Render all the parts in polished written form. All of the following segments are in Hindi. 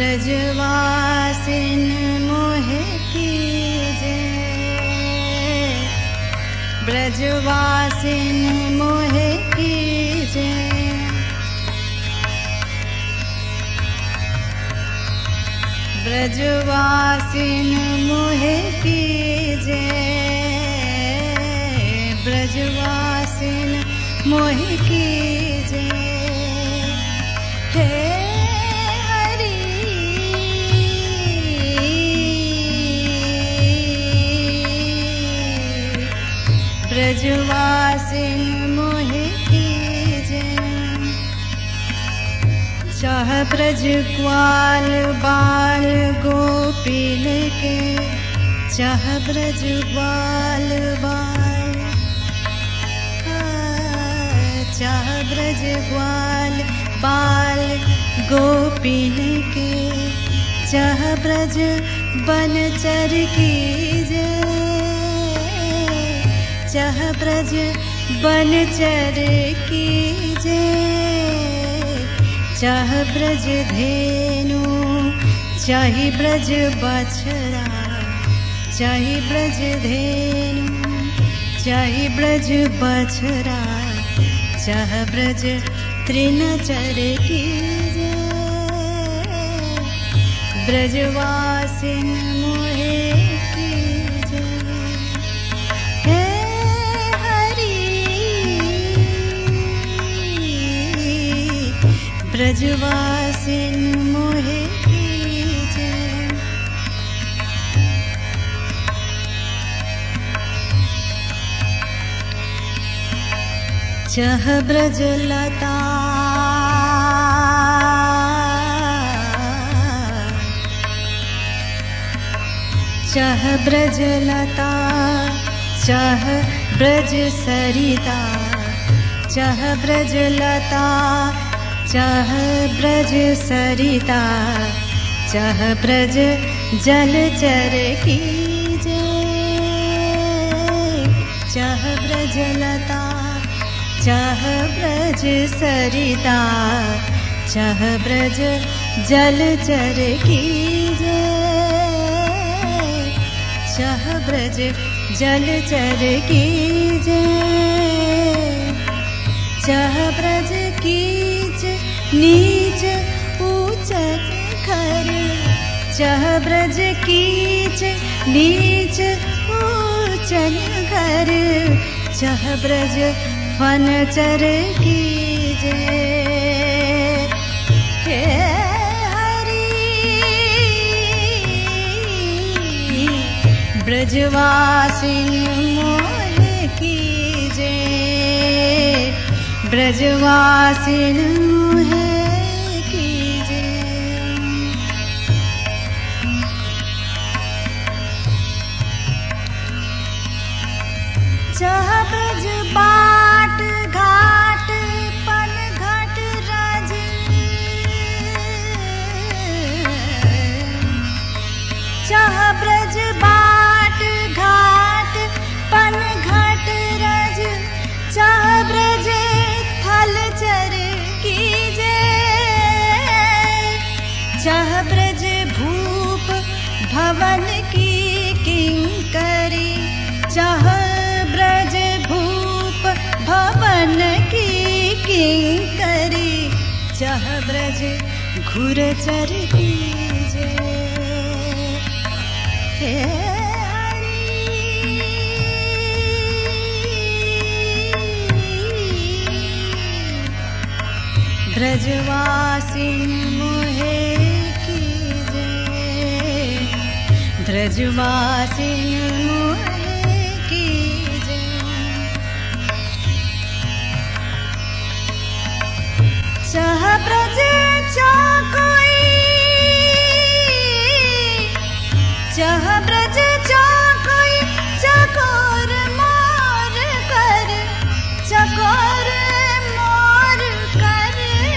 ब्रजवासिन मोहे कीजे, ब्रजवासिन मोहे कीजे। ब्रजवासिन मोहे कीजे, ब्रजवासिन मोहे कीजे। हे हरि ब्रजवासिन मोहे कीजे। चाह ब्रज ग्वाल बाल गोपीन के, चाह ब्रज ग्वाल बाल, चाह ब्रज ग्वाल बाल गोपीन के, चाह ब्रज बनचर कीजे, चाह ब्रज बनचर कीजे। चाह ब्रज धेनु चाहि ब्रज बछड़ा, चाहि ब्रज धेनु चाहि ब्रज बछड़ा, चाह ब्रज तृणचर कीजे। ब्रजवासिन मोहे कीजे। हे हरि ब्रजवासिन मोहे कीजे। चाह ब्रज लता चाह ब्रज लता, चाह ब्रज सरिता, चाह ब्रज लता चाह ब्रज सरिता, चाह ब्रज जलचर कीजे। चाह ब्रज लता चाह ब्रज सरिता, चाह ब्रज जलचर कीजे। चाह ब्रज जलचर कीजे। चाह ब्रज कीच नीच ऊंचन खर, चाह ब्रज कीच नीच ऊंचन खर, चाह ब्रज वनचर कीजे। हे हरि ब्रजवासिन मोहे कीजे, ब्रजवासिन मोहे कीजे। चाह ब्रज बाट घाट पन घाट राज, चाह ब्रज बाट घाट पन घाट राज, चाह ब्रज थलचर कीजे। चाह ब्रज भूप भवन की किंकरी, चाह ब्रज भूप भवन की किंकरी, चाह ब्रज घुरचर कीजे। हे हरि ब्रजवासिन मोहे कीजे, ब्रजवासिन मोहे कीजे। चाह ब्रज चौकोई, चाह ब्रज चौकोई चकोर मोर कर, चकोर मोर कर।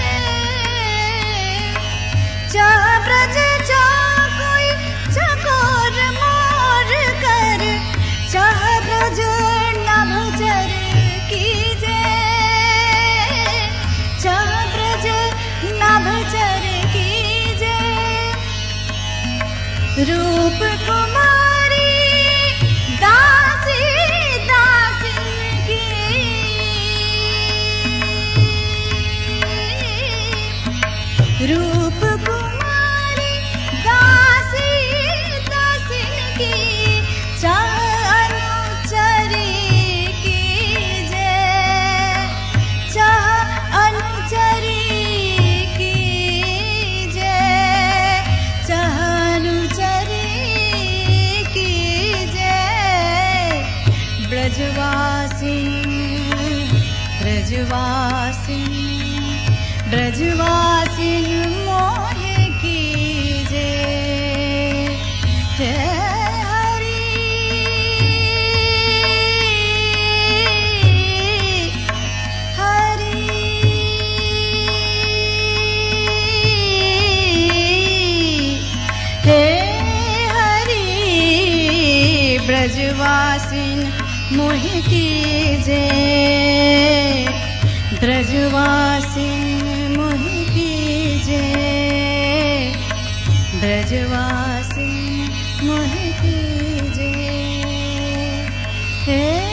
चाह ब्रज चौकोई चकोर मोर कर, चाह ब्रज नभचर कीजे। चाह ब्रज नभ रूप कुमारी दासी दासिन की, रूप कुमारी दासी दासिन की, चाह अनुचरी की जय, चाह अनुचरी की जय, चाह अनुचरी की जय। ब्रजवासिन ब्रजवासिन ब्रजवासिन मोहे की जय। हे हरि हरि हे हरि ब्रजवासिन मोहे की जय। ब्रजवासिन मोहे की जय, ब्रजवासिन मोहे की जय। हे